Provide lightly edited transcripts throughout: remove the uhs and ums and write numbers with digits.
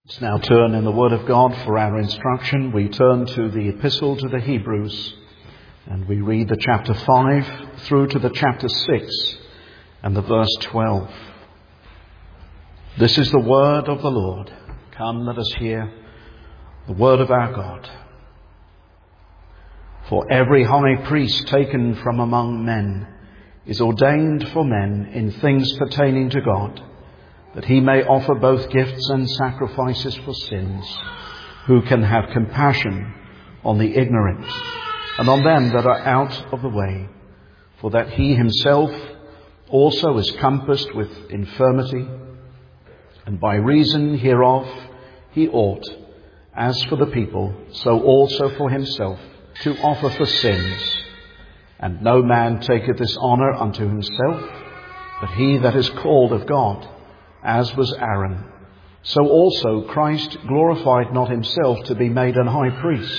Let's now turn in the Word of God for our instruction. We turn to the Epistle to the Hebrews, and we read the chapter 5 through to the chapter 6 and the verse 12. This is the word of the Lord. Come, let us hear the word of our God. For every high priest taken from among men is ordained for men in things pertaining to God, that he may offer both gifts and sacrifices for sins, who can have compassion on the ignorant and on them that are out of the way, for that he himself also is compassed with infirmity, and by reason hereof he ought, as for the people, so also for himself, to offer for sins. And no man taketh this honour unto himself, but he that is called of God, as was Aaron. So also Christ glorified not himself to be made an high priest,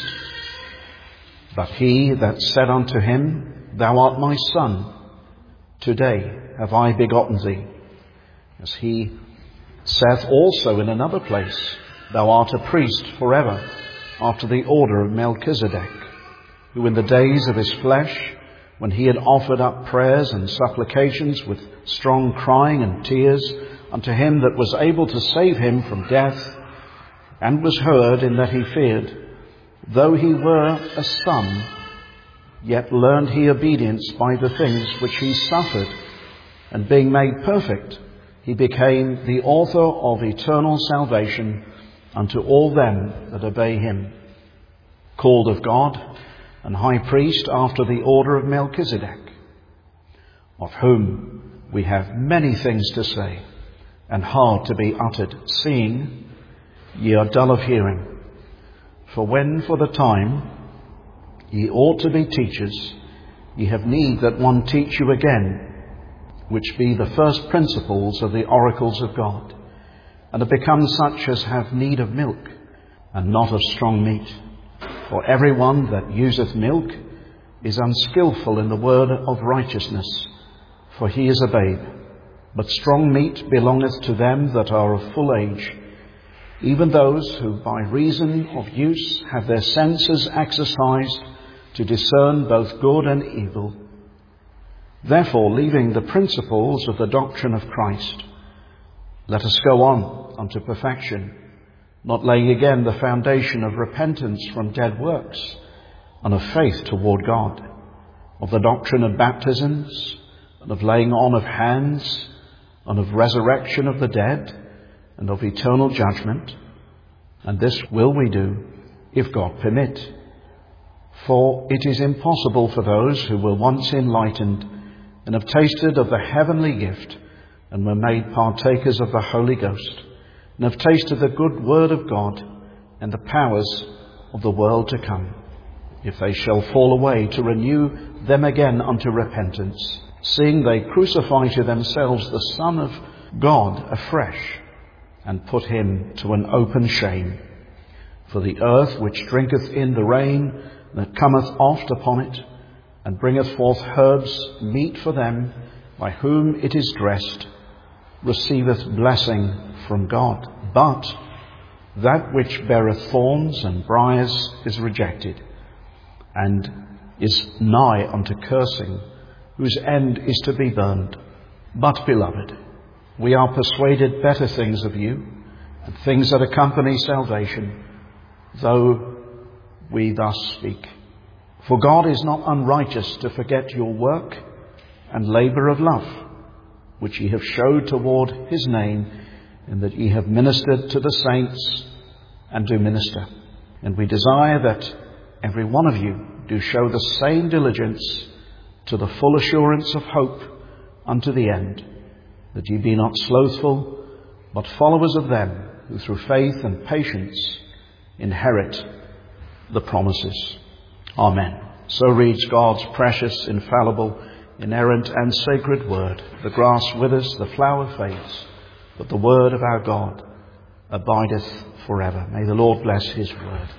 but he that said unto him, Thou art my son, today have I begotten thee. As he saith also in another place, Thou art a priest forever, after the order of Melchizedek, who in the days of his flesh, when he had offered up prayers and supplications with strong crying and tears unto him that was able to save him from death, and was heard in that he feared, though he were a son, yet learned he obedience by the things which he suffered, and being made perfect, he became the author of eternal salvation unto all them that obey him, called of God, and high priest after the order of Melchizedek, of whom we have many things to say, and hard to be uttered, seeing ye are dull of hearing. For when for the time ye ought to be teachers, ye have need that one teach you again, which be the first principles of the oracles of God, and are become such as have need of milk, and not of strong meat. For every one that useth milk is unskillful in the word of righteousness, for he is a babe. But strong meat belongeth to them that are of full age, even those who by reason of use have their senses exercised to discern both good and evil. Therefore, leaving the principles of the doctrine of Christ, let us go on unto perfection, not laying again the foundation of repentance from dead works, and of faith toward God, of the doctrine of baptisms, and of laying on of hands, and of resurrection of the dead, and of eternal judgment. And this will we do, if God permit. For it is impossible for those who were once enlightened, and have tasted of the heavenly gift, and were made partakers of the Holy Ghost, and have tasted the good word of God, and the powers of the world to come, if they shall fall away, to renew them again unto repentance, seeing they crucify to themselves the Son of God afresh, and put him to an open shame. For the earth which drinketh in the rain that cometh oft upon it, and bringeth forth herbs meet for them by whom it is dressed, receiveth blessing from God. But that which beareth thorns and briars is rejected, and is nigh unto cursing, whose end is to be burned. But, beloved, we are persuaded better things of you, and things that accompany salvation, though we thus speak. For God is not unrighteous to forget your work and labour of love, which ye have showed toward his name, in that ye have ministered to the saints, and do minister. And we desire that every one of you do show the same diligence to the full assurance of hope unto the end, that ye be not slothful, but followers of them who through faith and patience inherit the promises. Amen. So reads God's precious, infallible, inerrant and sacred word. The grass withers, the flower fades, but the word of our God abideth forever. May the Lord bless his word.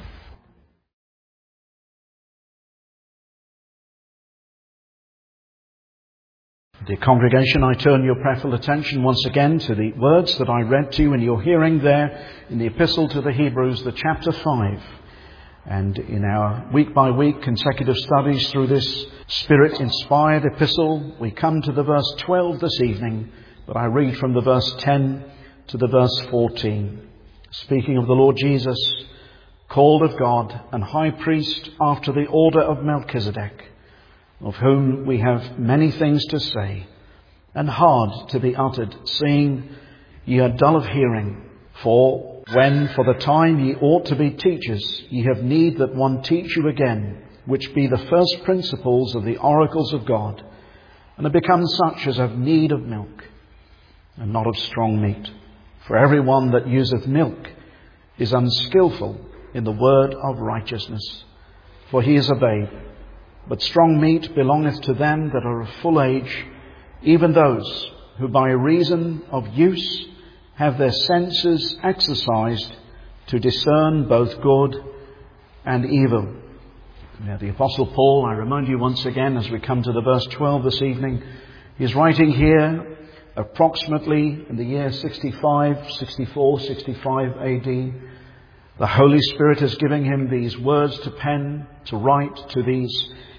Dear congregation, I turn your prayerful attention once again to the words that I read to you in your hearing there in the Epistle to the Hebrews, the chapter 5. And in our week-by-week consecutive studies through this Spirit-inspired epistle, we come to the verse 12 this evening, but I read from the verse 10 to the verse 14. Speaking of the Lord Jesus, called of God and high priest after the order of Melchizedek, of whom we have many things to say, and hard to be uttered, seeing ye are dull of hearing. For when for the time ye ought to be teachers, ye have need that one teach you again, which be the first principles of the oracles of God, and are become such as have need of milk, and not of strong meat. For every one that useth milk is unskillful in the word of righteousness, for he is a babe. But strong meat belongeth to them that are of full age, even those who by reason of use have their senses exercised to discern both good and evil. Now the Apostle Paul, I remind you once again as we come to the verse 12 this evening, he is writing here approximately in the year 65 AD. The Holy Spirit is giving him these words to pen, to write to these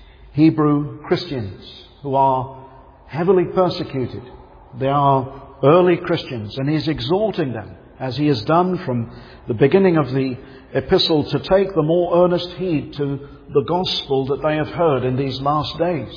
Hebrew Christians who are heavily persecuted. They are early Christians, and he's exhorting them, as he has done from the beginning of the epistle, to take the more earnest heed to the gospel that they have heard in these last days.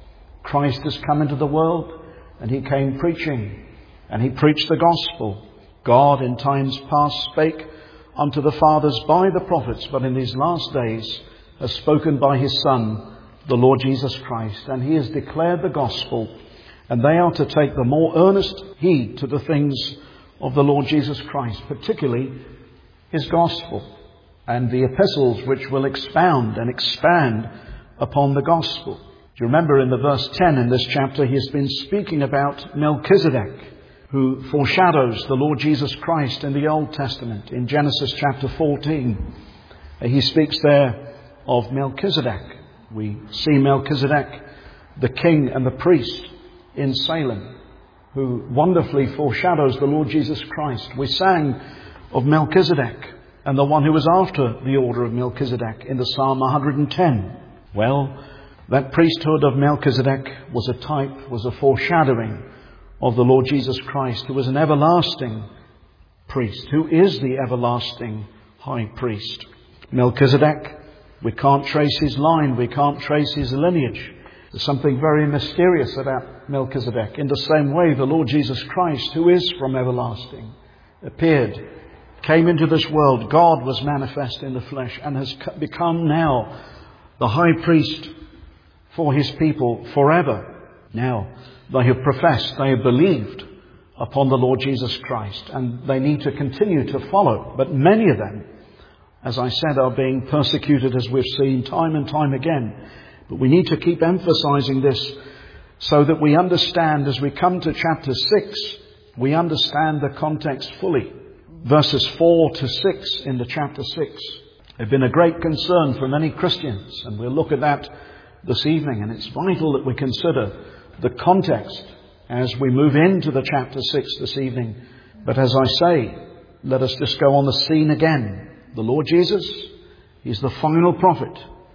Christ has come into the world, and he came preaching, and he preached the gospel. God in times past spake unto the fathers by the prophets, but in these last days has spoken by his Son, the Lord Jesus Christ, and he has declared the gospel, and they are to take the more earnest heed to the things of the Lord Jesus Christ, particularly his gospel and the epistles which will expound and expand upon the gospel. Do you remember in the verse 10 in this chapter, he has been speaking about Melchizedek, who foreshadows the Lord Jesus Christ in the Old Testament. In Genesis chapter 14, he speaks there of Melchizedek. We see Melchizedek, the king and the priest in Salem, who wonderfully foreshadows the Lord Jesus Christ. We sang of Melchizedek and the one who was after the order of Melchizedek in the Psalm 110. Well, that priesthood of Melchizedek was a type, was a foreshadowing of the Lord Jesus Christ, who was an everlasting priest, who is the everlasting high priest. Melchizedek, we can't trace his line, we can't trace his lineage. There's something very mysterious about Melchizedek. In the same way, the Lord Jesus Christ, who is from everlasting, appeared, came into this world. God was manifest in the flesh and has become now the high priest for his people forever. Now, they have professed, they have believed upon the Lord Jesus Christ, and they need to continue to follow. But many of them, as I said, are being persecuted, as we've seen time and time again. But we need to keep emphasizing this so that we understand, as we come to chapter 6, we understand the context fully. Verses 4 to 6 in the chapter 6 have been a great concern for many Christians, and we'll look at that this evening. And it's vital that we consider the context as we move into the chapter 6 this evening. But as I say, let us just go on the scene again. The Lord Jesus, he is the final prophet.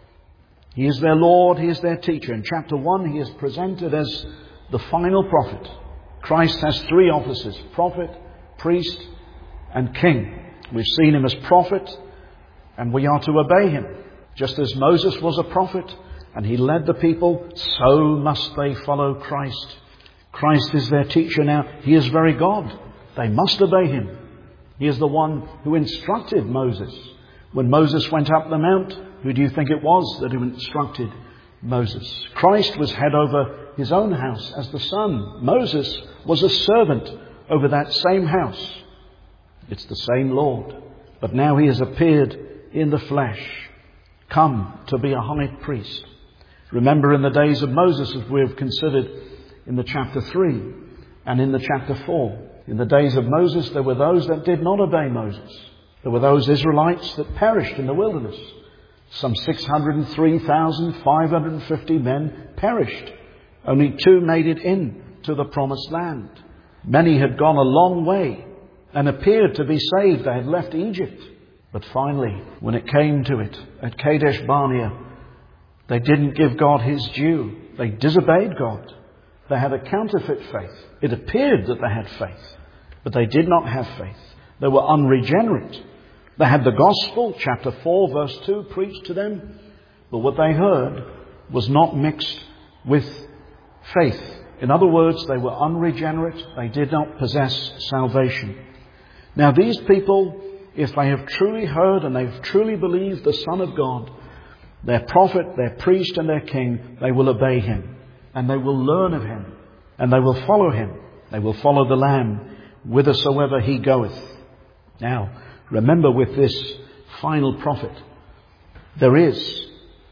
He is their Lord, he is their teacher. In chapter 1, he is presented as the final prophet. Christ has three offices: prophet, priest, and king. We've seen him as prophet, and we are to obey him. Just as Moses was a prophet, and he led the people, so must they follow Christ. Christ is their teacher now. He is very God. They must obey him. He is the one who instructed Moses. When Moses went up the mount, who do you think it was that instructed Moses? Christ was head over his own house as the son. Moses was a servant over that same house. It's the same Lord. But now he has appeared in the flesh, come to be a high priest. Remember in the days of Moses, as we have considered in the chapter 3 and in the chapter 4, in the days of Moses, there were those that did not obey Moses. There were those Israelites that perished in the wilderness. Some 603,550 men perished Only 2 made it in to the promised land. Many had gone a long way and appeared to be saved. They had left Egypt. But finally, when it came to it, at Kadesh Barnea, they didn't give God His due. They disobeyed God. They had a counterfeit faith. It appeared that they had faith, but they did not have faith. They were unregenerate. They had the gospel, chapter 4, verse 2, preached to them, but what they heard was not mixed with faith. In other words, they were unregenerate. They did not possess salvation. Now these people, if they have truly heard and they've truly believed the Son of God, their prophet, their priest and their king, they will obey Him. And they will learn of Him. And they will follow Him. They will follow the Lamb whithersoever He goeth. Now, remember with this final prophet, there is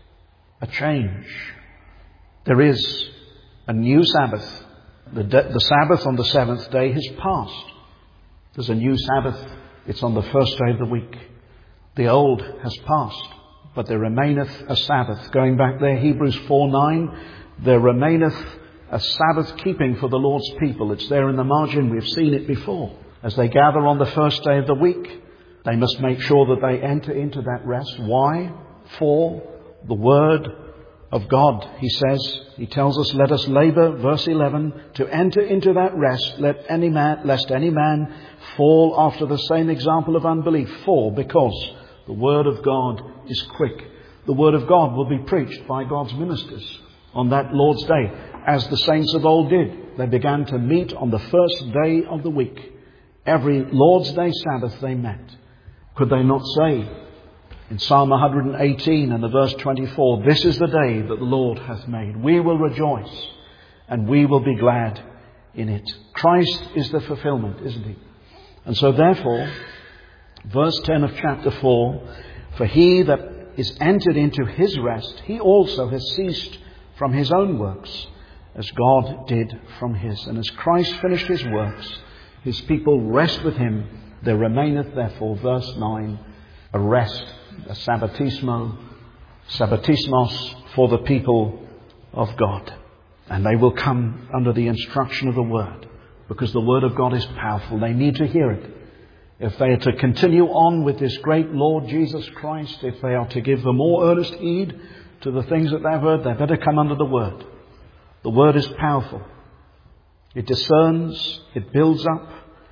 a change. There is a new Sabbath. The Sabbath on the 7th day has passed. There's a new Sabbath. It's on the first day of the week. The old has passed, but there remaineth a Sabbath. Going back there, Hebrews 4:9, there remaineth a Sabbath keeping for the Lord's people. It's there in the margin. We've seen it before. As they gather on the first day of the week, they must make sure that they enter into that rest. Why? For the Word of God. He tells us, let us labour, verse 11, to enter into that rest, lest any man fall after the same example of unbelief. Because the Word of God is quick. The Word of God will be preached by God's ministers on that Lord's Day, as the saints of old did. They began to meet on the first day of the week. Every Lord's Day Sabbath they met. Could they not say in Psalm 118 and the verse 24, this is the day that the Lord hath made. We will rejoice and we will be glad in it. Christ is the fulfillment, isn't He? And so therefore, verse 10 of chapter 4, for he that is entered into His rest, he also has ceased from his own works, as God did from His. And as Christ finished His works, His people rest with Him. There remaineth therefore, verse 9, a rest, a sabbatismos for the people of God. And they will come under the instruction of the Word, because the Word of God is powerful. They need to hear it. If they are to continue on with this great Lord Jesus Christ, if they are to give the more earnest heed to the things that they've heard, they better come under the Word. The Word is powerful. It discerns, it builds up,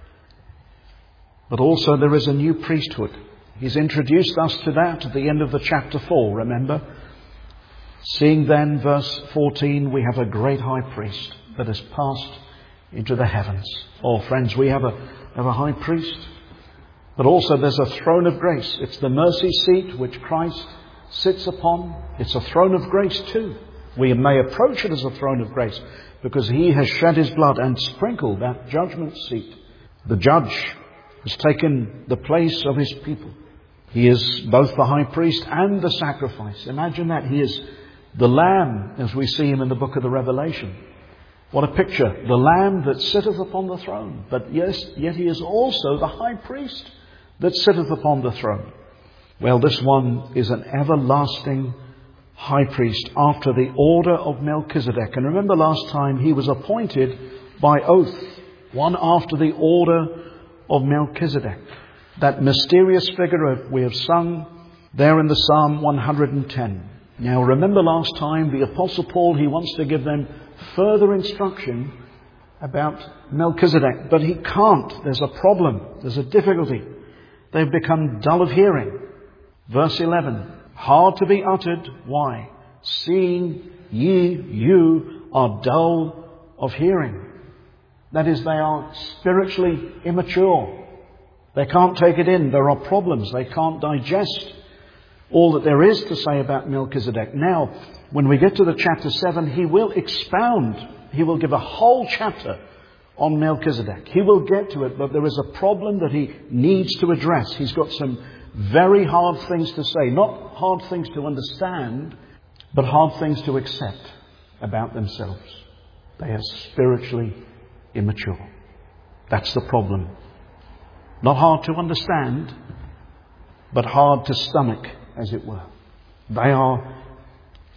but also there is a new priesthood. He's introduced us to that at the end of the chapter 4, remember? Seeing then, verse 14, we have a great high priest that has passed into the heavens. Oh, friends, we have a high priest, but also there's a throne of grace. It's the mercy seat which Christ sits upon. It's a throne of grace too. We may approach it as a throne of grace because He has shed His blood and sprinkled that judgment seat. The judge has taken the place of His people. He is both the high priest and the sacrifice. Imagine that. He is the Lamb, as we see Him in the book of the Revelation. What a picture. The Lamb that sitteth upon the throne. But yes, yet He is also the high priest that sitteth upon the throne. Well, this one is an everlasting high priest after the order of Melchizedek. And remember last time he was appointed by oath, one after the order of Melchizedek. That mysterious figure we have sung there in the Psalm 110. Now remember last time the Apostle Paul, he wants to give them further instruction about Melchizedek, but he can't. There's a problem. There's a difficulty. They've become dull of hearing. Verse 11, hard to be uttered. Why? Seeing you are dull of hearing. That is, they are spiritually immature. They can't take it in. There are problems. They can't digest all that there is to say about Melchizedek. Now, when we get to the chapter 7, he will expound. He will give a whole chapter on Melchizedek. He will get to it, but there is a problem that he needs to address. He's got some very hard things to say. Not hard things to understand, but hard things to accept about themselves. They are spiritually immature. That's the problem. Not hard to understand, but hard to stomach, as it were. They are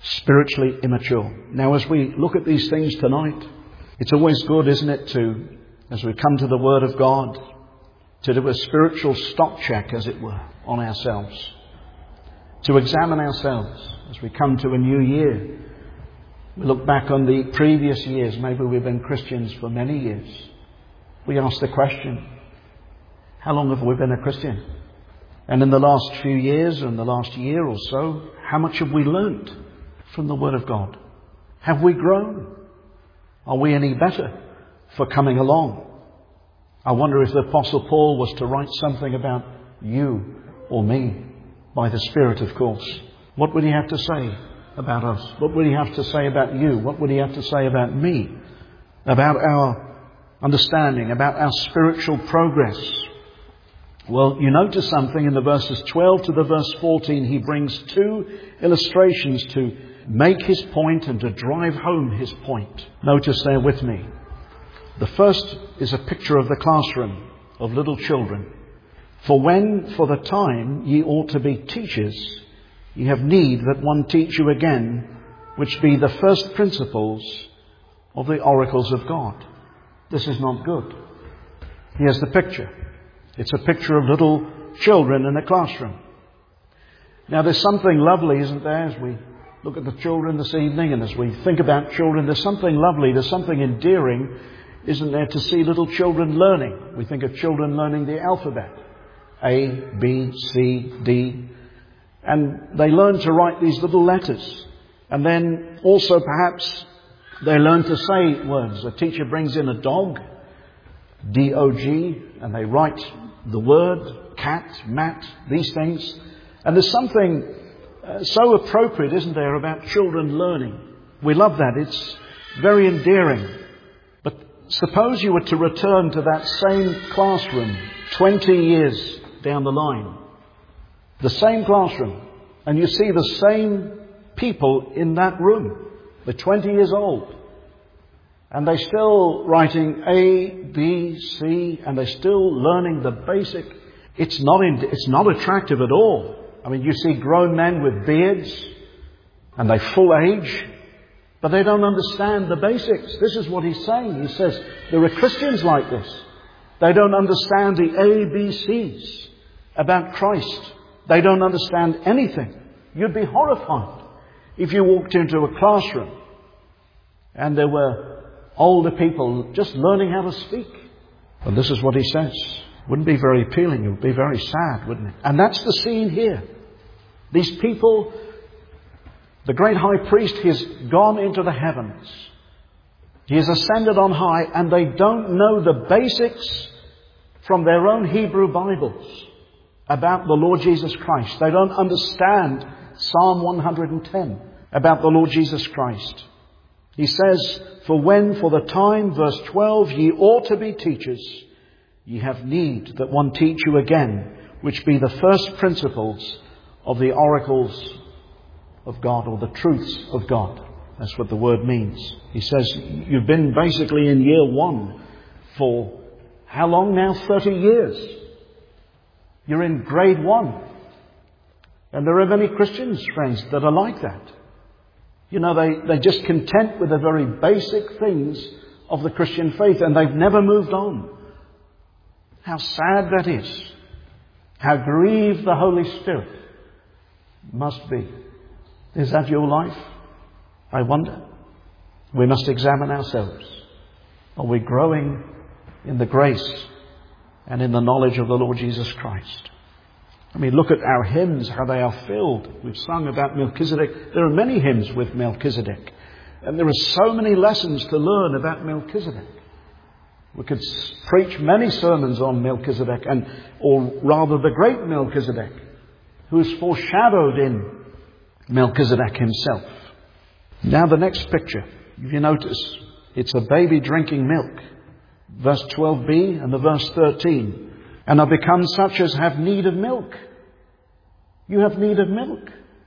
spiritually immature. Now, as we look at these things tonight, it's always good, isn't it, to, as we come to the Word of God, to do a spiritual stock check, as it were, on ourselves. To examine ourselves as we come to a new year. We look back on the previous years. Maybe we've been Christians for many years. We ask the question, how long have we been a Christian? And in the last few years, and the last year or so, how much have we learnt from the Word of God? Have we grown? Are we any better for coming along? I wonder if the Apostle Paul was to write something about you or me, by the Spirit, of course, what would he have to say about us? What would he have to say about you? What would he have to say about me? About our understanding, about our spiritual progress? Well, you notice something in the verses 12 to the verse 14. He brings two illustrations to make his point and to drive home his point. Notice there with me. The first is a picture of the classroom of little children. For when, for the time, ye ought to be teachers, ye have need that one teach you again, which be the first principles of the oracles of God. This is not good. Here's the picture. It's a picture of little children in a classroom. Now, there's something lovely, isn't there, as we look at the children this evening, and as we think about children, there's something lovely, there's something endearing, isn't there, to see little children learning. We think of children learning the alphabet. A, B, C, D. And they learn to write these little letters. And then also perhaps they learn to say words. A teacher brings in a dog, D-O-G, and they write the word, cat, mat, these things. And there's something so appropriate, isn't there, about children learning. We love that. It's very endearing. But suppose you were to return to that same classroom 20 years down the line. The same classroom. And you see the same people in that room. They're 20 years old. And they're still writing A, B, C, and they're still learning the basic. It's not attractive at all. I mean, you see grown men with beards, and they're full age, but they don't understand the basics. This is what he's saying. He says, there are Christians like this. They don't understand the ABCs about Christ. They don't understand anything. You'd be horrified if you walked into a classroom and there were older people just learning how to speak. And this is what he says. Wouldn't be very appealing. It would be very sad, wouldn't it? And that's the scene here. These people, the great high priest, he has gone into the heavens. He has ascended on high, and they don't know the basics from their own Hebrew Bibles about the Lord Jesus Christ. They don't understand Psalm 110 about the Lord Jesus Christ. He says, for when, for the time, verse 12, ye ought to be teachers, ye have need that one teach you again, which be the first principles of the oracles of God, or the truths of God. That's what the word means. He says, you've been basically in year one for how long now? 30 years. You're in grade one. And there are many Christians, friends, that are like that. You know, they're just content with the very basic things of the Christian faith, and they've never moved on. How sad that is. How grieved the Holy Spirit must be. Is that your life? I wonder. We must examine ourselves. Are we growing in the grace and in the knowledge of the Lord Jesus Christ? I mean, look at our hymns, how they are filled. We've sung about Melchizedek. There are many hymns with Melchizedek. And there are so many lessons to learn about Melchizedek. We could preach many sermons on Melchizedek, or rather the great Melchizedek, who is foreshadowed in Melchizedek himself. Now the next picture, if you notice, it's a baby drinking milk. Verse 12b and the verse 13. And are become such as have need of milk. You have need of milk,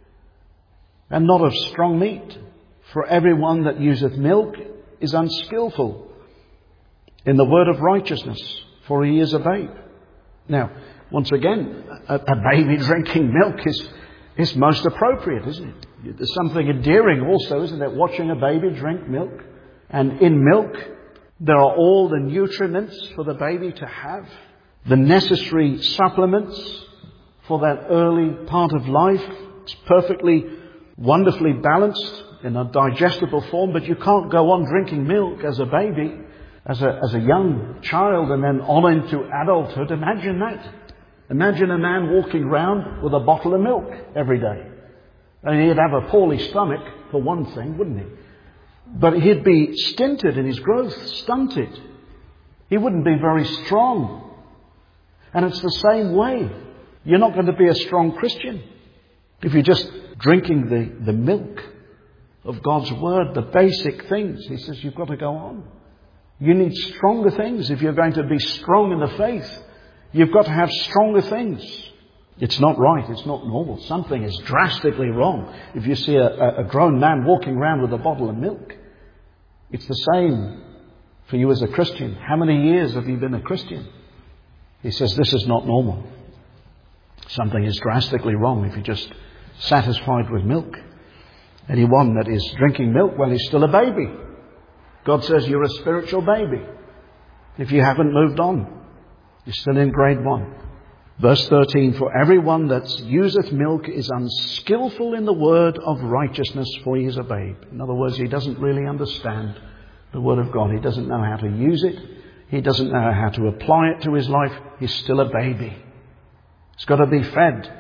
and not of strong meat. For everyone that useth milk is unskillful in the word of righteousness, for he is a babe. Now, once again, a baby drinking milk is most appropriate, isn't it? There's something endearing also, isn't there? Watching a baby drink milk. And in milk, there are all the nutriments for the baby to have. The necessary supplements for that early part of life. It's perfectly, wonderfully balanced in a digestible form, but you can't go on drinking milk as a baby, as a young child, and then on into adulthood. Imagine that. Imagine a man walking around with a bottle of milk every day. And he'd have a poorly stomach, for one thing, wouldn't he? But he'd be stinted in his growth, stunted. He wouldn't be very strong. And it's the same way. You're not going to be a strong Christian if you're just drinking the milk of God's Word, the basic things. He says you've got to go on. You need stronger things if you're going to be strong in the faith. You've got to have stronger things. It's not right. It's not normal. Something is drastically wrong if you see a grown man walking around with a bottle of milk. It's the same for you as a Christian. How many years have you been a Christian? He says this is not normal. Something is drastically wrong if you're just satisfied with milk. Anyone that is drinking milk, well, he's still a baby. God says you're a spiritual baby. If you haven't moved on, you're still in grade 1. Verse 13, for everyone that useth milk is unskillful in the word of righteousness, for he is a babe. In other words, he doesn't really understand the word of God. He doesn't know how to use it. He doesn't know how to apply it to his life. He's still a baby. He's got to be fed.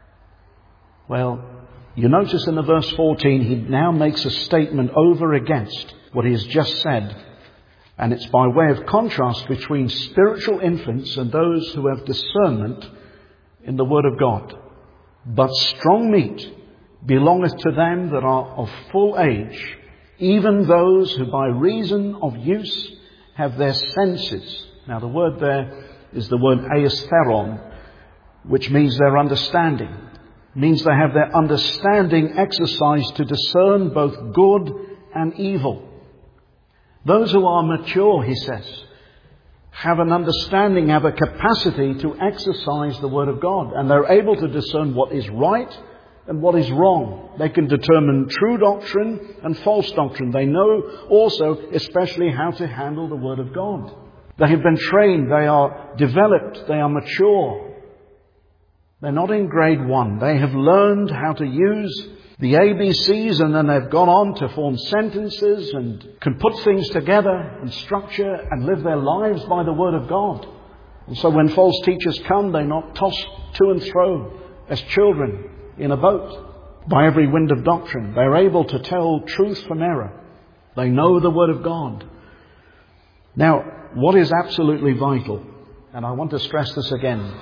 Well, you notice in the verse 14, he now makes a statement over against what he has just said. And it's by way of contrast between spiritual infants and those who have discernment in the Word of God. But strong meat belongeth to them that are of full age, even those who by reason of use have their senses. Now the word there is the word aestheron, which means their understanding. It means they have their understanding exercised to discern both good and evil. Those who are mature, he says, have an understanding, have a capacity to exercise the Word of God. And they're able to discern what is right and what is wrong. They can determine true doctrine and false doctrine. They know also, especially, how to handle the Word of God. They have been trained, they are developed, they are mature. They're not in grade 1. They have learned how to use the ABCs, and then they've gone on to form sentences and can put things together and structure and live their lives by the Word of God. And so when false teachers come, they're not tossed to and fro as children in a boat by every wind of doctrine. They're able to tell truth from error. They know the Word of God. Now, what is absolutely vital, and I want to stress this again,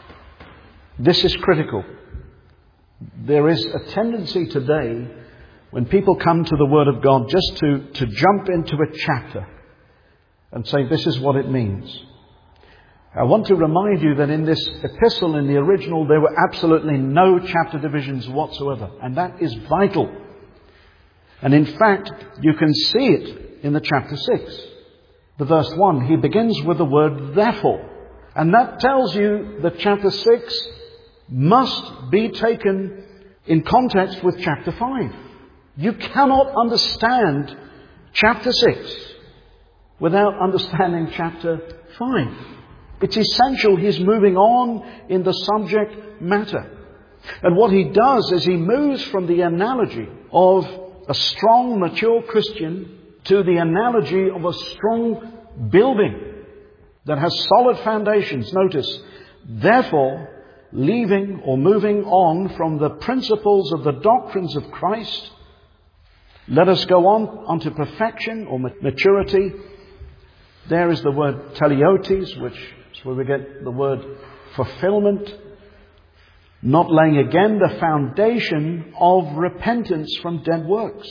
this is critical. There is a tendency today when people come to the Word of God just to jump into a chapter and say this is what it means. I want to remind you that in this epistle, in the original, there were absolutely no chapter divisions whatsoever. And that is vital. And in fact, you can see it in the chapter 6. The verse 1, he begins with the word therefore. And that tells you that chapter 6 must be taken in context with chapter 5. You cannot understand chapter 6 without understanding chapter 5. It's essential he's moving on in the subject matter. And what he does is he moves from the analogy of a strong, mature Christian to the analogy of a strong building that has solid foundations. Notice, therefore, leaving or moving on from the principles of the doctrines of Christ, let us go on unto perfection or maturity. There is the word teleiotes, which is where we get the word fulfillment. Not laying again the foundation of repentance from dead works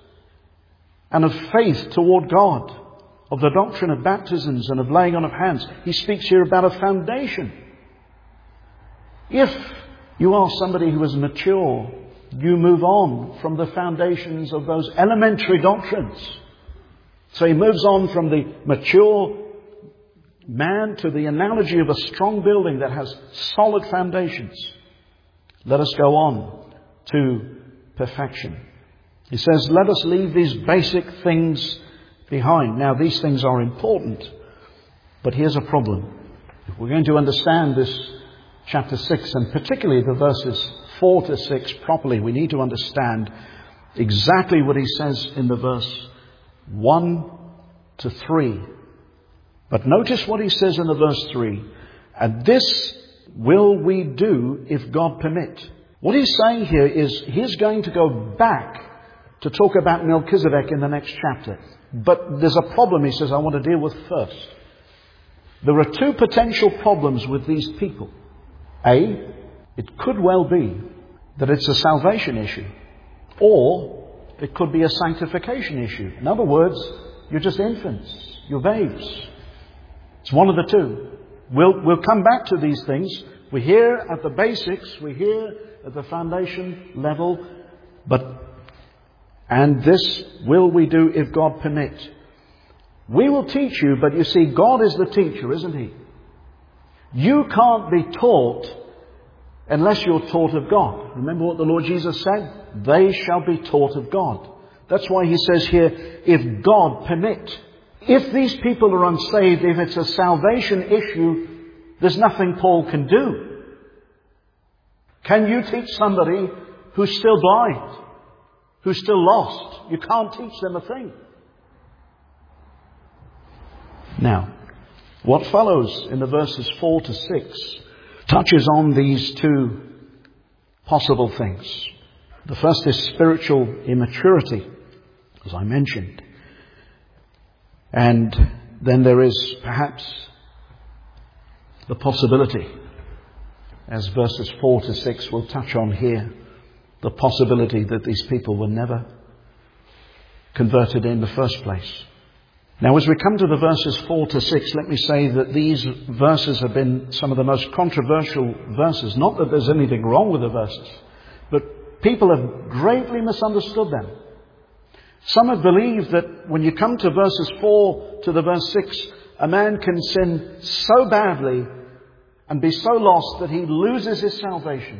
and of faith toward God, of the doctrine of baptisms and of laying on of hands. He speaks here about a foundation. If you are somebody who is mature, you move on from the foundations of those elementary doctrines. So he moves on from the mature man to the analogy of a strong building that has solid foundations. Let us go on to perfection. He says, let us leave these basic things behind. Now, these things are important, but here's a problem. If we're going to understand this chapter 6, and particularly the verses 4 to 6 properly, we need to understand exactly what he says in the verse 1 to 3. But notice what he says in the verse 3. And this will we do if God permit. What he's saying here is he's going to go back to talk about Melchizedek in the next chapter. But there's a problem, he says, I want to deal with first. There are two potential problems with these people. A, it could well be that it's a salvation issue. Or it could be a sanctification issue. In other words, you're just infants. You're babes. It's one of the two. We'll come back to these things. We're here at the basics. We're here at the foundation level. And this will we do if God permit. We will teach you, but you see, God is the teacher, isn't He? You can't be taught unless you're taught of God. Remember what the Lord Jesus said? They shall be taught of God. That's why He says here, if God permit. If these people are unsaved, if it's a salvation issue, there's nothing Paul can do. Can you teach somebody who's still blind, who's still lost? You can't teach them a thing. Now, what follows in the verses 4 to 6 touches on these two possible things. The first is spiritual immaturity, as I mentioned. And then there is perhaps the possibility, as verses 4 to 6 will touch on here, the possibility that these people were never converted in the first place. Now, as we come to the verses 4 to 6, let me say that these verses have been some of the most controversial verses. Not that there's anything wrong with the verses, but people have greatly misunderstood them. Some have believed that when you come to verses 4 to the verse 6, a man can sin so badly and be so lost that he loses his salvation.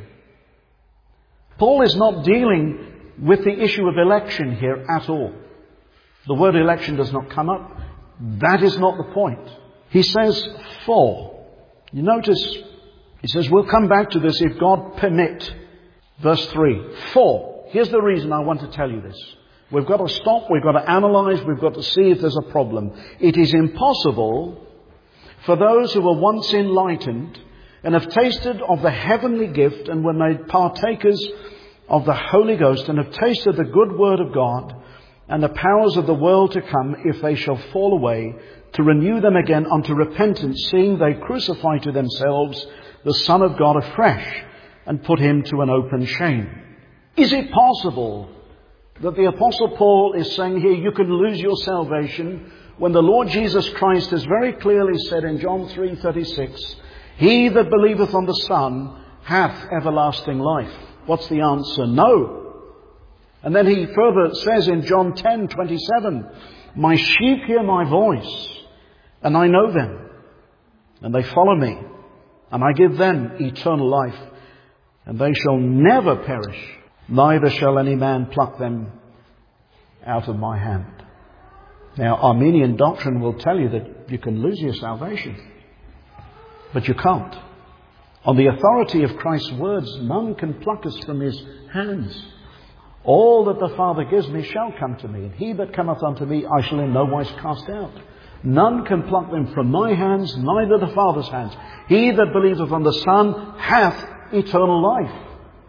Paul is not dealing with the issue of election here at all. The word election does not come up. That is not the point. He says, for. You notice, he says, we'll come back to this if God permit. Verse 3. For. Here's the reason I want to tell you this. We've got to stop, we've got to analyze, we've got to see if there's a problem. It is impossible for those who were once enlightened and have tasted of the heavenly gift and were made partakers of the Holy Ghost and have tasted the good word of God and the powers of the world to come, if they shall fall away, to renew them again unto repentance, seeing they crucify to themselves the Son of God afresh and put Him to an open shame. Is it possible that the Apostle Paul is saying here you can lose your salvation when the Lord Jesus Christ has very clearly said in John 3:36, he that believeth on the Son hath everlasting life? What's the answer? No. And then he further says in John 10:27, my sheep hear my voice, and I know them, and they follow me, and I give them eternal life, and they shall never perish, neither shall any man pluck them out of my hand. Now, Arminian doctrine will tell you that you can lose your salvation, but you can't. On the authority of Christ's words, none can pluck us from His hands. All that the Father gives me shall come to me, and he that cometh unto me I shall in no wise cast out. None can pluck them from my hands, neither the Father's hands. He that believeth on the Son hath eternal life.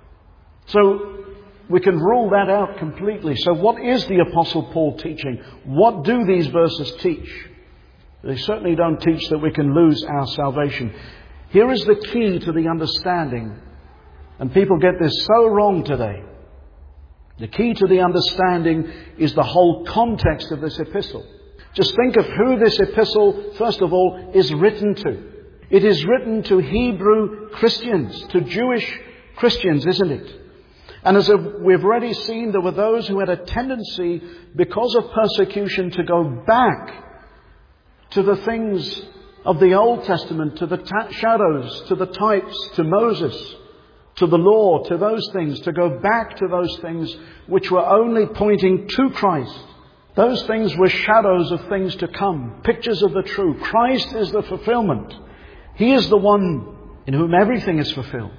So we can rule that out completely. So what is the Apostle Paul teaching? What do these verses teach? They certainly don't teach that we can lose our salvation. Here is the key to the understanding, and people get this so wrong today. The key to the understanding is the whole context of this epistle. Just think of who this epistle, first of all, is written to. It is written to Hebrew Christians, to Jewish Christians, isn't it? And as we've already seen, there were those who had a tendency, because of persecution, to go back to the things of the Old Testament, to the shadows, to the types, to Moses, to the law, to those things, to go back to those things which were only pointing to Christ. Those things were shadows of things to come, pictures of the true. Christ is the fulfillment. He is the one in whom everything is fulfilled.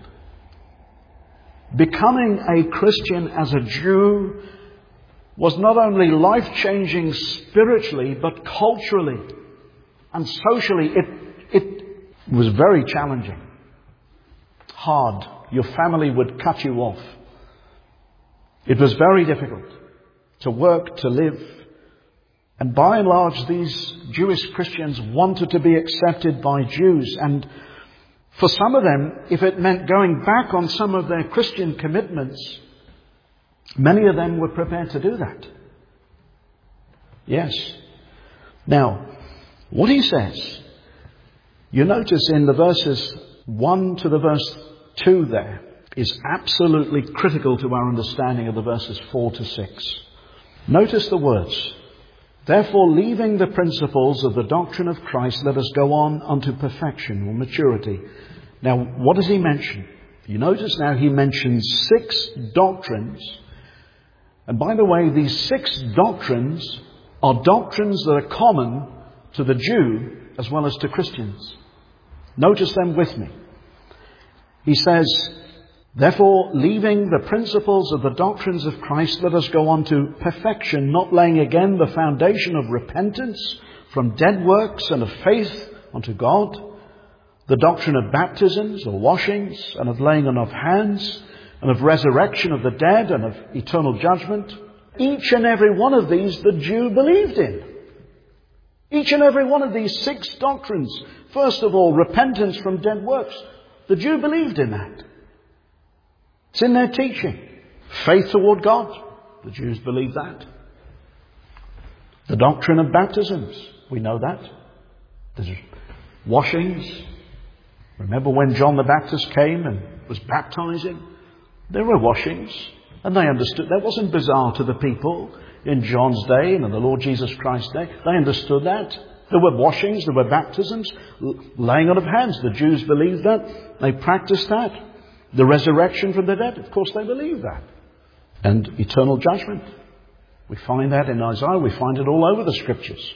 Becoming a Christian as a Jew was not only life-changing spiritually, but culturally and socially. It was very challenging. Hard. Your family would cut you off. It was very difficult to work, to live. And by and large, these Jewish Christians wanted to be accepted by Jews. And for some of them, if it meant going back on some of their Christian commitments, many of them were prepared to do that. Yes. Now, what he says, you notice in the verses 1 to the verse 2 there, is absolutely critical to our understanding of the verses 4 to 6. Notice the words. Therefore, leaving the principles of the doctrine of Christ, let us go on unto perfection or maturity. Now, what does he mention? You notice now he mentions 6 doctrines. And by the way, these 6 doctrines are doctrines that are common to the Jew as well as to Christians. Notice them with me. He says, therefore, leaving the principles of the doctrines of Christ, let us go on to perfection, not laying again the foundation of repentance from dead works and of faith unto God, the doctrine of baptisms or washings and of laying on of hands and of resurrection of the dead and of eternal judgment. Each and every one of these the Jew believed in. Each and every one of these 6 doctrines. First of all, repentance from dead works. The Jew believed in that. It's in their teaching. Faith toward God. The Jews believe that. The doctrine of baptisms. We know that. There's washings. Remember when John the Baptist came and was baptizing? There were washings. And they understood. That wasn't bizarre to the people in John's day and in the Lord Jesus Christ's day. They understood that. There were washings, there were baptisms, laying on of hands. The Jews believed that. They practiced that. The resurrection from the dead, of course they believed that. And eternal judgment. We find that in Isaiah. We find it all over the Scriptures.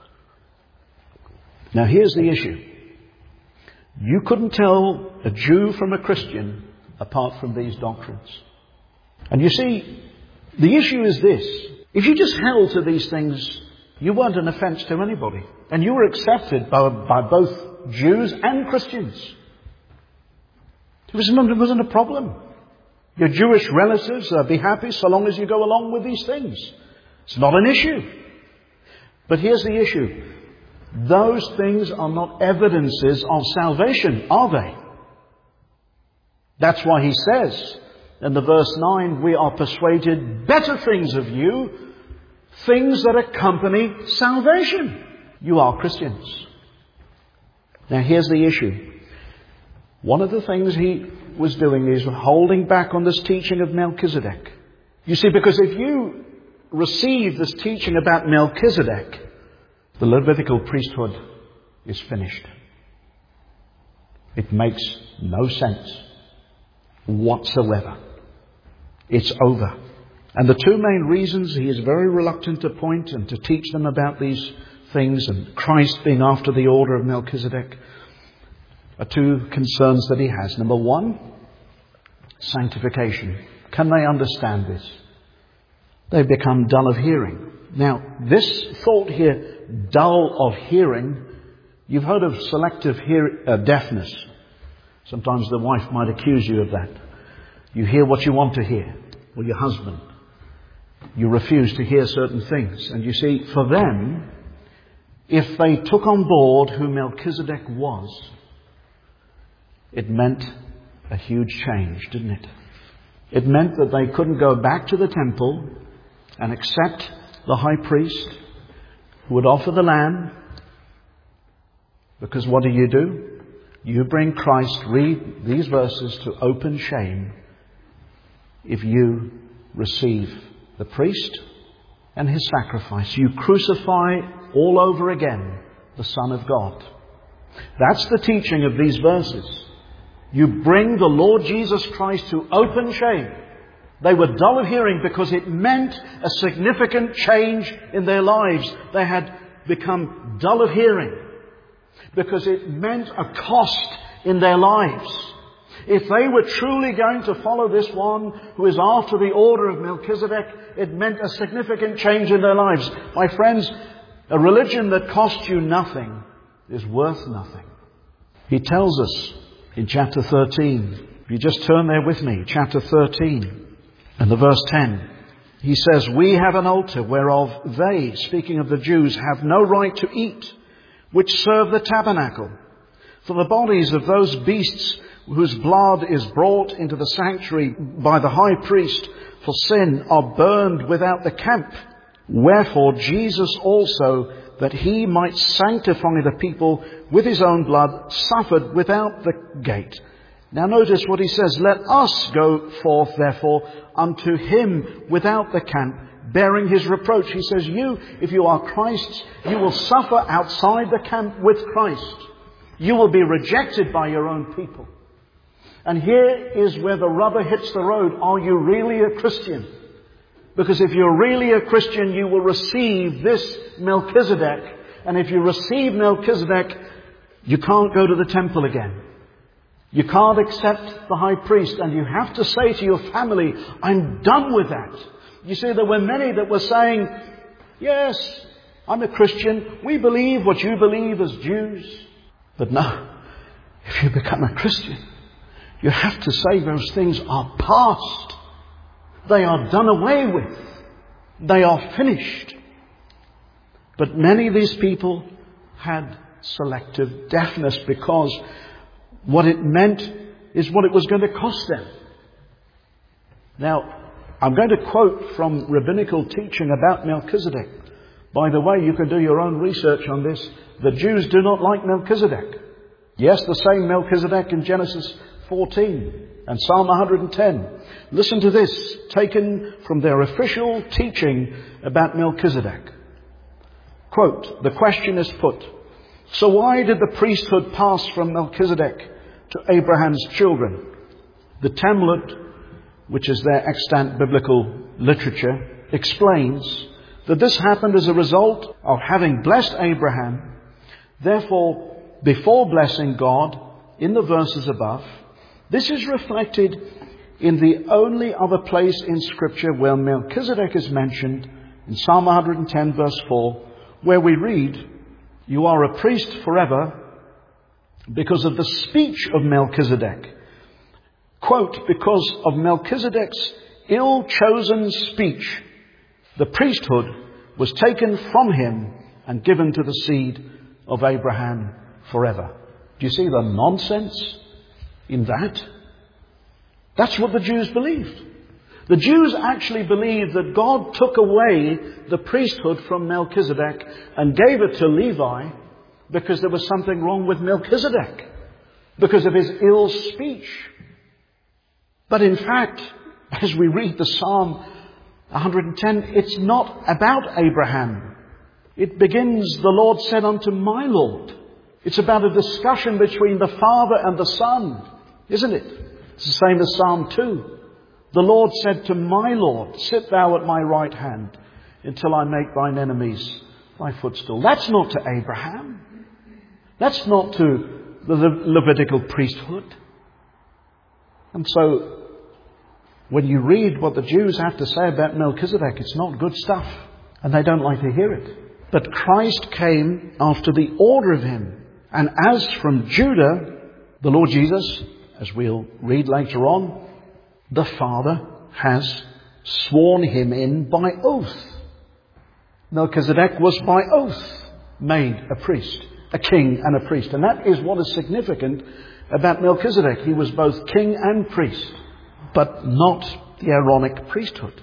Now here's the issue. You couldn't tell a Jew from a Christian apart from these doctrines. And you see, the issue is this. If you just held to these things, you weren't an offence to anybody. And you were accepted by both Jews and Christians. It wasn't a problem. Your Jewish relatives be happy so long as you go along with these things. It's not an issue. But here's the issue. Those things are not evidences of salvation, are they? That's why he says in the verse 9, we are persuaded better things of you, things that accompany salvation. You are Christians. Now here's the issue. One of the things he was doing is holding back on this teaching of Melchizedek. You see, because if you receive this teaching about Melchizedek, the Levitical priesthood is finished. It makes no sense whatsoever. It's over. And the 2 main reasons he is very reluctant to point and to teach them about these things, and Christ being after the order of Melchizedek, are 2 concerns that he has. Number 1, sanctification. Can they understand this? They become dull of hearing. Now, this thought here, dull of hearing, you've heard of selective deafness. Sometimes the wife might accuse you of that. You hear what you want to hear, or your husband. You refuse to hear certain things. And you see, for them, if they took on board who Melchizedek was, it meant a huge change, didn't it? It meant that they couldn't go back to the temple and accept the high priest who would offer the lamb. Because what do? You bring Christ, read these verses, to open shame if you receive the priest and his sacrifice. You crucify all over again the Son of God. That's the teaching of these verses. You bring the Lord Jesus Christ to open shame. They were dull of hearing because it meant a significant change in their lives. They had become dull of hearing because it meant a cost in their lives. If they were truly going to follow this one who is after the order of Melchizedek, it meant a significant change in their lives. My friends, a religion that costs you nothing is worth nothing. He tells us in chapter 13, if you just turn there with me, chapter 13 and the verse 10, he says, "We have an altar whereof they," speaking of the Jews, "have no right to eat, which serve the tabernacle. For the bodies of those beasts whose blood is brought into the sanctuary by the high priest for sin are burned without the camp. Wherefore Jesus also, that he might sanctify the people with his own blood, suffered without the gate." Now notice what he says, "Let us go forth therefore unto him without the camp, bearing his reproach." He says, you, if you are Christ's, you will suffer outside the camp with Christ. You will be rejected by your own people. And here is where the rubber hits the road. Are you really a Christian? Because if you're really a Christian, you will receive this Melchizedek. And if you receive Melchizedek, you can't go to the temple again. You can't accept the high priest. And you have to say to your family, "I'm done with that." You see, there were many that were saying, "Yes, I'm a Christian. We believe what you believe as Jews." But no, if you become a Christian, you have to say those things are past. They are done away with. They are finished. But many of these people had selective deafness because what it meant is what it was going to cost them. Now, I'm going to quote from rabbinical teaching about Melchizedek. By the way, you can do your own research on this. The Jews do not like Melchizedek. Yes, the same Melchizedek in Genesis 14 and Psalm 110. Listen to this, taken from their official teaching about Melchizedek. Quote, the question is put, "So why did the priesthood pass from Melchizedek to Abraham's children?" The Talmud, which is their extant biblical literature, explains that this happened as a result of having blessed Abraham. Therefore, before blessing God, in the verses above, this is reflected in the only other place in Scripture where Melchizedek is mentioned, in Psalm 110 verse 4, where we read, "You are a priest forever because of the speech of Melchizedek." Quote, "Because of Melchizedek's ill-chosen speech, the priesthood was taken from him and given to the seed of Abraham forever." Do you see the nonsense in that? That's what the Jews believed. The Jews actually believed that God took away the priesthood from Melchizedek and gave it to Levi because there was something wrong with Melchizedek, because of his ill speech. But in fact, as we read the Psalm 110, it's not about Abraham. It begins, "The Lord said unto my Lord." It's about a discussion between the Father and the Son, isn't it? It's the same as Psalm 2. "The Lord said to my Lord, sit thou at my right hand until I make thine enemies thy footstool." That's not to Abraham. That's not to the Levitical priesthood. And so, when you read what the Jews have to say about Melchizedek, it's not good stuff. And they don't like to hear it. But Christ came after the order of him. And as from Judah, the Lord Jesus, as we'll read later on, the Father has sworn him in by oath. Melchizedek was by oath made a priest, a king and a priest. And that is what is significant about Melchizedek. He was both king and priest, but not the Aaronic priesthood.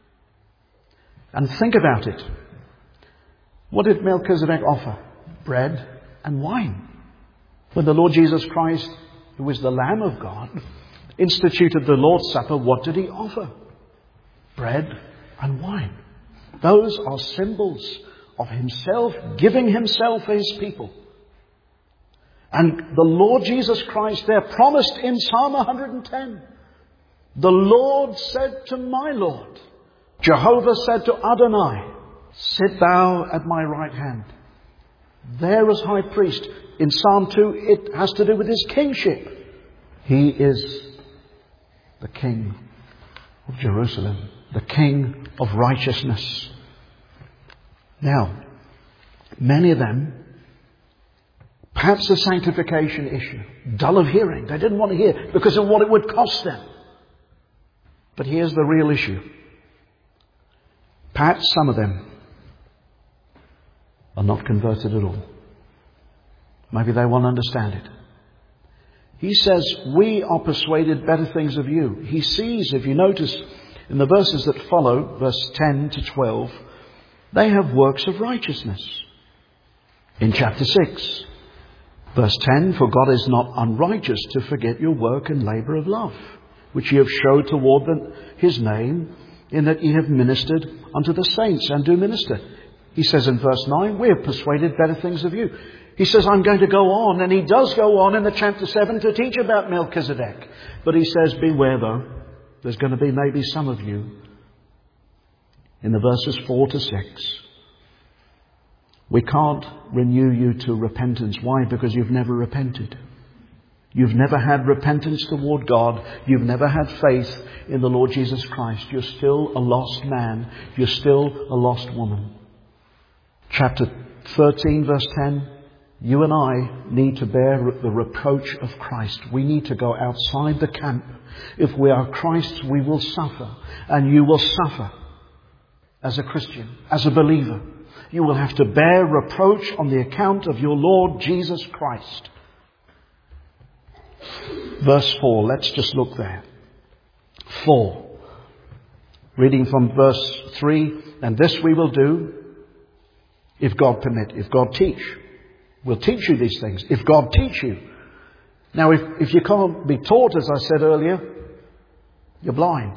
And think about it. What did Melchizedek offer? Bread and wine. When the Lord Jesus Christ, who is the Lamb of God, instituted the Lord's Supper, what did he offer? Bread and wine. Those are symbols of himself giving himself for his people. And the Lord Jesus Christ there promised in Psalm 110, the Lord said to my Lord, Jehovah said to Adonai, sit thou at my right hand. There as high priest. In Psalm 2, it has to do with his kingship. He is the King of Jerusalem, the King of righteousness. Now, many of them, perhaps the sanctification issue, dull of hearing. They didn't want to hear because of what it would cost them. But here's the real issue. Perhaps some of them are not converted at all. Maybe they won't understand it. He says, we are persuaded better things of you. He sees, if you notice in the verses that follow, verse 10 to 12, they have works of righteousness. In chapter 6, verse 10, for God is not unrighteous to forget your work and labour of love, which ye have showed toward his name, in that ye have ministered unto the saints and do minister. He says in verse 9, we have persuaded better things of you. He says, I'm going to go on, and he does go on in the chapter 7 to teach about Melchizedek. But he says, beware though, there's going to be maybe some of you in the verses 4 to 6. We can't renew you to repentance. Why? Because you've never repented. You've never had repentance toward God. You've never had faith in the Lord Jesus Christ. You're still a lost man. You're still a lost woman. Chapter 13, verse 10. You and I need to bear the reproach of Christ. We need to go outside the camp. If we are Christ's, we will suffer. And you will suffer as a Christian, as a believer. You will have to bear reproach on the account of your Lord Jesus Christ. Verse 4, let's just look there. 4. Reading from verse 3, and this we will do if God permit, if God teach. We'll teach you these things, if God teach you. Now, if you can't be taught, as I said earlier, you're blind. Do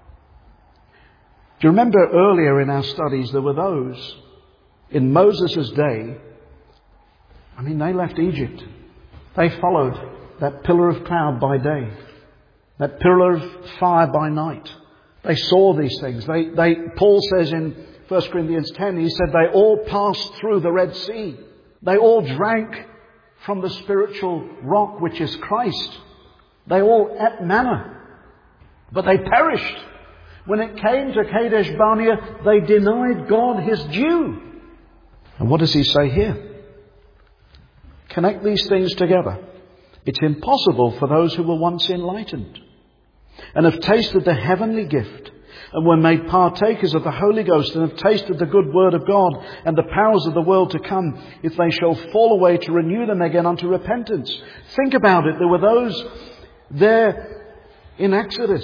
you remember earlier in our studies, there were those in Moses' day, they left Egypt. They followed that pillar of cloud by day, that pillar of fire by night. They saw these things. Paul says in 1 Corinthians 10, he said they all passed through the Red Sea. They all drank from the spiritual rock, which is Christ. They all ate manna, but they perished. When it came to Kadesh Barnea, they denied God his due. And what does he say here? Connect these things together. It's impossible for those who were once enlightened and have tasted the heavenly gift and were made partakers of the Holy Ghost and have tasted the good word of God and the powers of the world to come, if they shall fall away, to renew them again unto repentance. Think about it. There were those there in Exodus.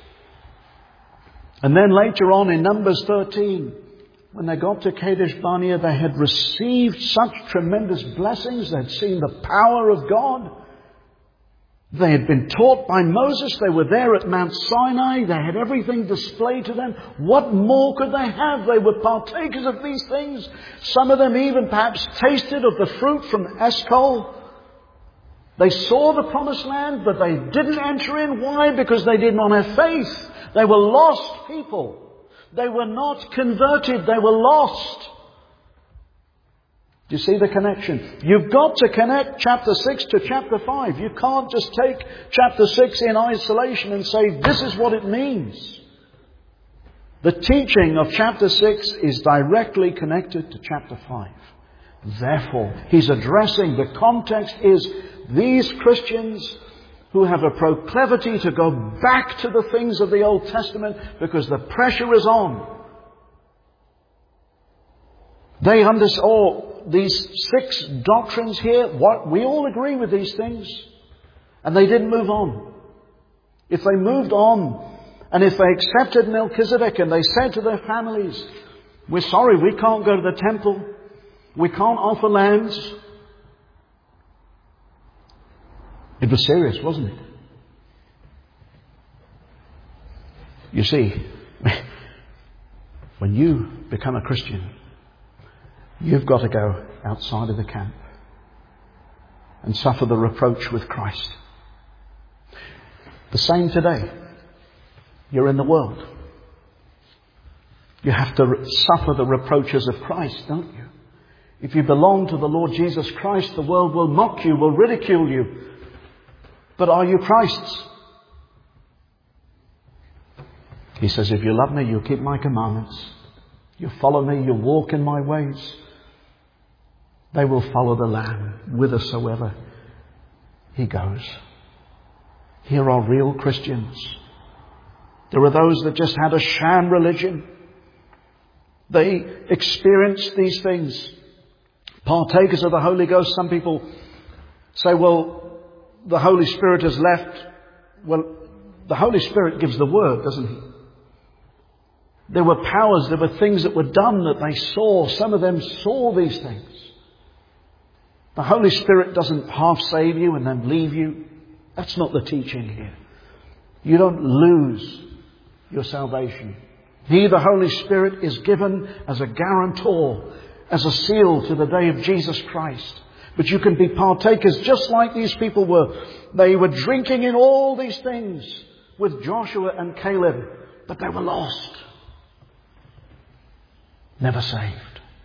And then later on in Numbers 13, when they got to Kadesh Barnea, they had received such tremendous blessings. They'd seen the power of God. They had been taught by Moses. They were there at Mount Sinai. They had everything displayed to them. What more could they have? They were partakers of these things. Some of them even perhaps tasted of the fruit from Eshcol. They saw the promised land, but they didn't enter in. Why? Because they did not have faith. They were lost people. They were not converted. They were lost. Do you see the connection? You've got to connect chapter 6 to chapter 5. You can't just take chapter 6 in isolation and say, this is what it means. The teaching of chapter 6 is directly connected to chapter 5. Therefore, he's addressing, the context is these Christians who have a proclivity to go back to the things of the Old Testament because the pressure is on. They understand these 6 doctrines here. We all agree with these things. And they didn't move on. If they moved on, and if they accepted Melchizedek and they said to their families, we're sorry, we can't go to the temple. We can't offer lambs. It was serious, wasn't it? You see, when you become a Christian, you've got to go outside of the camp and suffer the reproach with Christ. The same today. You're in the world. You have to suffer the reproaches of Christ, don't you? If you belong to the Lord Jesus Christ, the world will mock you, will ridicule you. But are you Christ's? He says, if you love me, you'll keep my commandments. You'll follow me, you'll walk in my ways. They will follow the Lamb whithersoever he goes. Here are real Christians. There are those that just had a sham religion. They experienced these things. Partakers of the Holy Ghost. Some people say, well, the Holy Spirit has left. Well, the Holy Spirit gives the word, doesn't he? There were powers, there were things that were done that they saw. Some of them saw these things. The Holy Spirit doesn't half save you and then leave you. That's not the teaching here. You don't lose your salvation. He, the Holy Spirit, is given as a guarantor, as a seal to the day of Jesus Christ. But you can be partakers just like these people were. They were drinking in all these things with Joshua and Caleb, but they were lost. Never saved.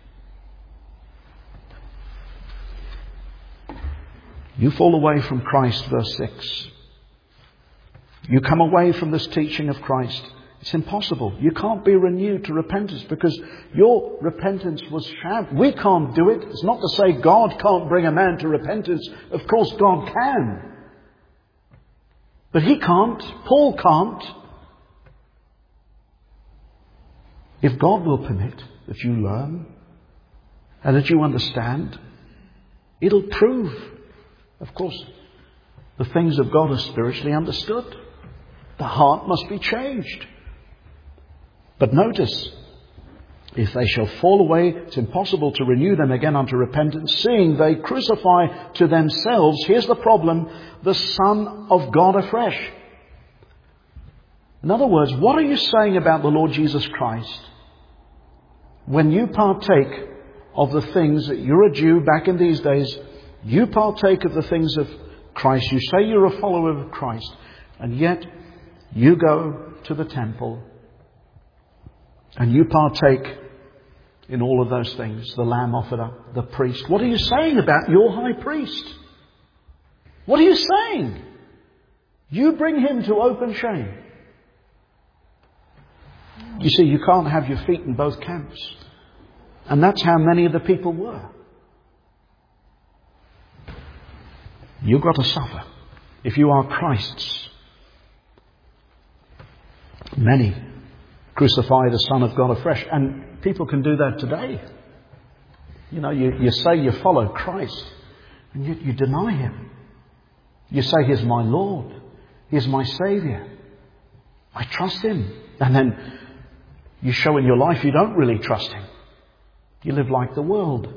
You fall away from Christ, verse 6. You come away from this teaching of Christ. It's impossible. You can't be renewed to repentance because your repentance was sham. We can't do it. It's not to say God can't bring a man to repentance. Of course God can. But he can't. Paul can't. If God will permit that you learn and that you understand, it'll prove, of course, the things of God are spiritually understood. The heart must be changed. But notice, if they shall fall away, it's impossible to renew them again unto repentance, seeing they crucify to themselves, here's the problem, the Son of God afresh. In other words, what are you saying about the Lord Jesus Christ when you partake of the things that you're a Jew back in these days, you partake of the things of Christ, you say you're a follower of Christ, and yet you go to the temple and you partake in all of those things, the lamb offered up, the priest. What are you saying about your high priest? What are you saying? You bring him to open shame. You see, you can't have your feet in both camps. And that's how many of the people were. You've got to suffer if you are Christ's. Many crucify the Son of God afresh. And people can do that today. You know, you say you follow Christ, and yet you deny him. You say he's my Lord. He's my Saviour. I trust him. And then you show in your life you don't really trust him. You live like the world.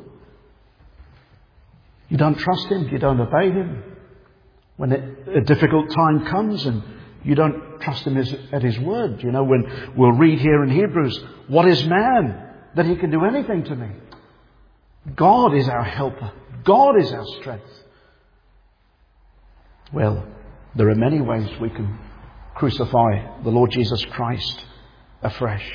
You don't trust him. You don't obey him. When a difficult time comes and you don't trust him at his word. You know, when we'll read here in Hebrews, what is man that he can do anything to me? God is our helper. God is our strength. Well, there are many ways we can crucify the Lord Jesus Christ afresh.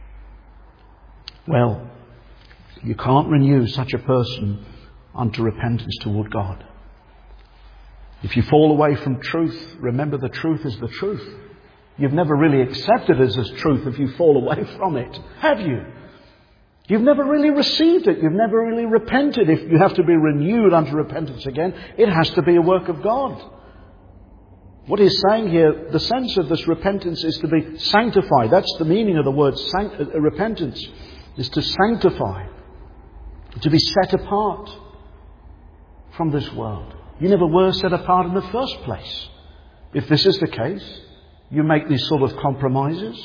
Well, you can't renew such a person unto repentance toward God. If you fall away from truth, remember the truth is the truth. You've never really accepted it as truth if you fall away from it, have you? You've never really received it. You've never really repented. If you have to be renewed unto repentance again, it has to be a work of God. What he's saying here, the sense of this repentance is to be sanctified. That's the meaning of the word repentance, is to sanctify, to be set apart from this world. You never were set apart in the first place. If this is the case, you make these sort of compromises.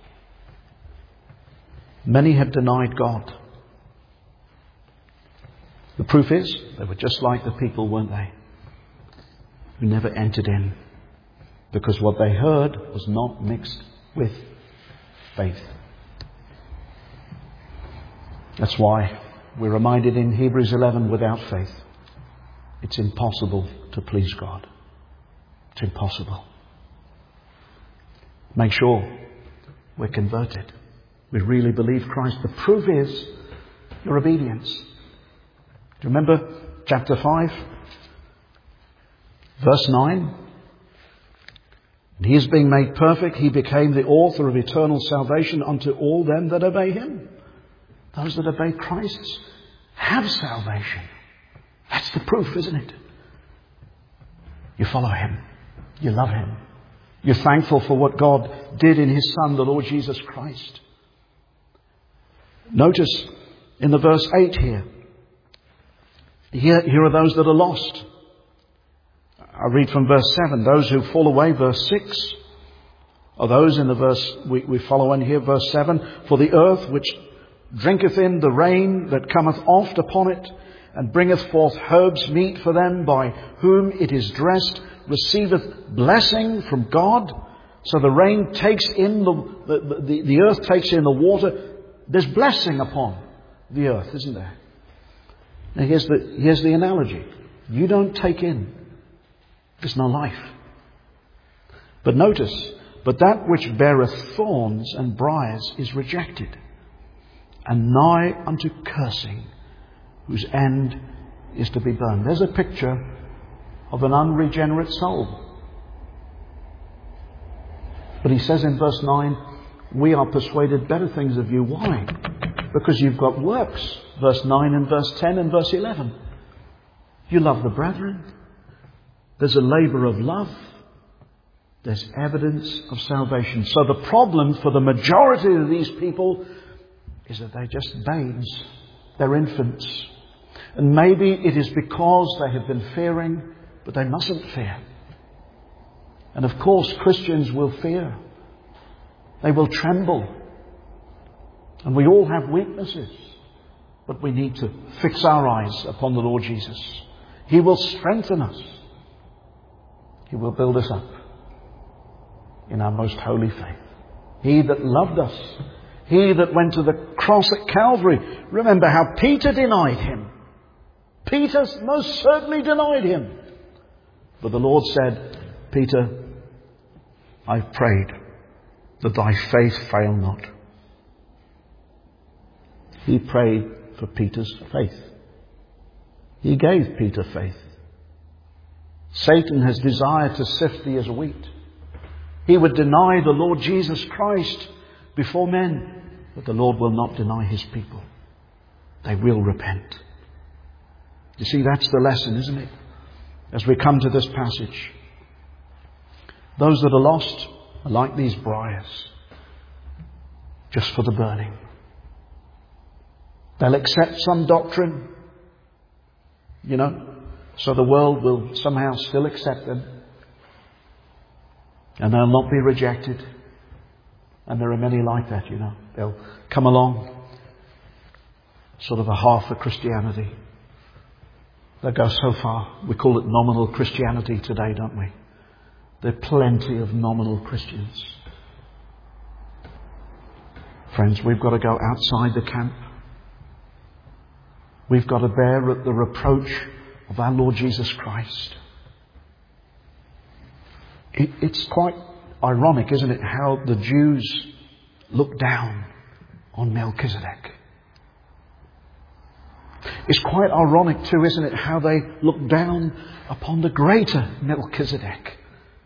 Many have denied God. The proof is, they were just like the people, weren't they? Who never entered in. Because what they heard was not mixed with faith. That's why we're reminded in Hebrews 11, without faith, it's impossible to please God. It's impossible. Make sure we're converted. We really believe Christ. The proof is your obedience. Do you remember chapter 5? Verse 9. And he is being made perfect. He became the author of eternal salvation unto all them that obey him. Those that obey Christ have salvation. That's the proof, isn't it? You follow him. You love him. You're thankful for what God did in his Son, the Lord Jesus Christ. Notice in the verse 8 here are those that are lost. I read from verse 7. Those who fall away, verse 6. Are those in the verse we follow in here, verse 7. For the earth which drinketh in the rain that cometh oft upon it, and bringeth forth herbs meet for them, by whom it is dressed, receiveth blessing from God. So the rain takes in the earth takes in the water. There's blessing upon the earth, isn't there? Now here's the analogy. You don't take in, there's no life. But notice, but that which beareth thorns and briars is rejected, and nigh unto cursing, whose end is to be burned. There's a picture of an unregenerate soul. But he says in verse 9, we are persuaded better things of you. Why? Because you've got works. Verse 9 and verse 10 and verse 11. You love the brethren. There's a labour of love. There's evidence of salvation. So the problem for the majority of these people is that they're just babes. They're infants. And maybe it is because they have been fearing, but they mustn't fear. And of course, Christians will fear. They will tremble. And we all have weaknesses. But we need to fix our eyes upon the Lord Jesus. He will strengthen us. He will build us up in our most holy faith. He that loved us. He that went to the cross at Calvary. Remember how Peter denied him. Peter most certainly denied him. But the Lord said, Peter, I've prayed that thy faith fail not. He prayed for Peter's faith. He gave Peter faith. Satan has desired to sift thee as wheat. He would deny the Lord Jesus Christ before men, but the Lord will not deny his people. They will repent. You see, that's the lesson, isn't it? As we come to this passage. Those that are lost are like these briars, just for the burning. They'll accept some doctrine, so the world will somehow still accept them. And they'll not be rejected. And there are many like that, They'll come along, sort of a half of Christianity. They'll go so far. We call it nominal Christianity today, don't we? There are plenty of nominal Christians. Friends, we've got to go outside the camp. We've got to bear the reproach of our Lord Jesus Christ. It's quite ironic, isn't it, how the Jews look down on Melchizedek. It's quite ironic too, isn't it, how they look down upon the greater Melchizedek.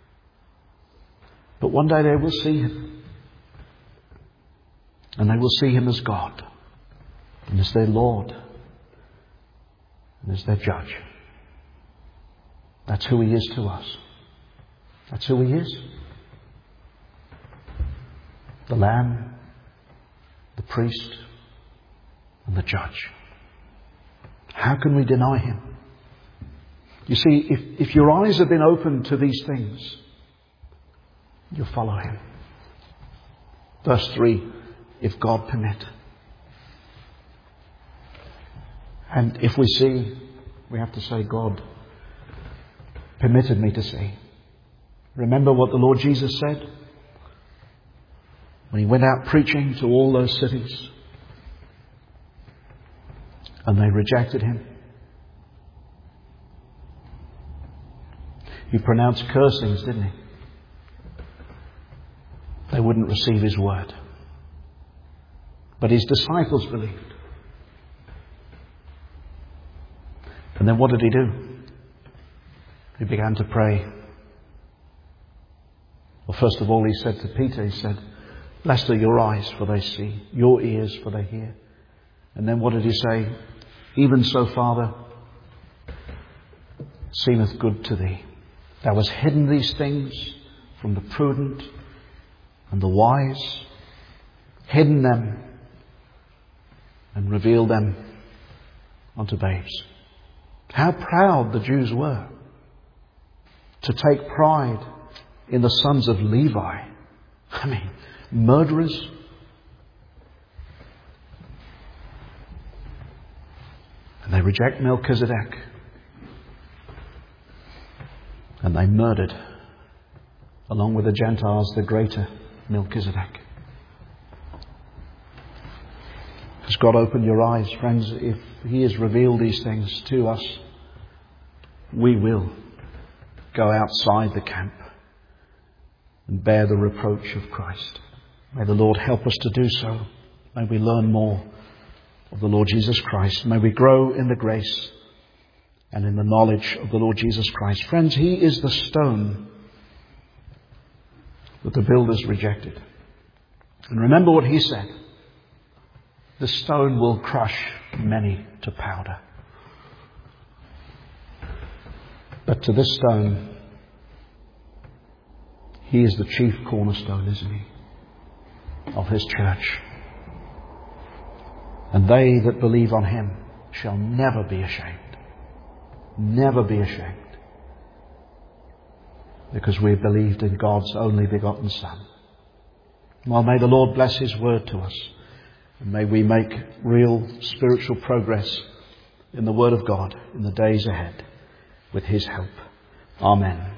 But one day they will see him. And they will see him as God. And as their Lord. And as their judge. That's who he is to us. That's who he is. The Lamb, the priest, and the judge. How can we deny him? You see, if your eyes have been opened to these things, you'll follow him. Verse 3, if God permit. And if we see, we have to say, God permitted me to see. Remember what the Lord Jesus said when he went out preaching to all those cities and they rejected him. He pronounced cursings, didn't he? They wouldn't receive his word. But his disciples believed. And then what did he do? He began to pray. Well, first of all, he said to Peter, he said, "Blessed are your eyes, for they see, your ears, for they hear." And then what did he say? "Even so, Father, seemeth good to thee. Thou hast hidden these things from the prudent and the wise, hidden them and revealed them unto babes." How proud the Jews were to take pride in the sons of Levi. I mean, murderers. And they reject Melchizedek. And they murdered, along with the Gentiles, the greater Melchizedek. Has God opened your eyes, friends? If He has revealed these things to us, we will go outside the camp and bear the reproach of Christ. May the Lord help us to do so. May we learn more of the Lord Jesus Christ. May we grow in the grace and in the knowledge of the Lord Jesus Christ. Friends, He is the stone that the builders rejected. And remember what He said. The stone will crush many to powder. But to this stone, He is the chief cornerstone, isn't He, of His church. And they that believe on Him shall never be ashamed. Never be ashamed. Because we believed in God's only begotten Son. Well, may the Lord bless His word to us. And may we make real spiritual progress in the Word of God in the days ahead with His help. Amen.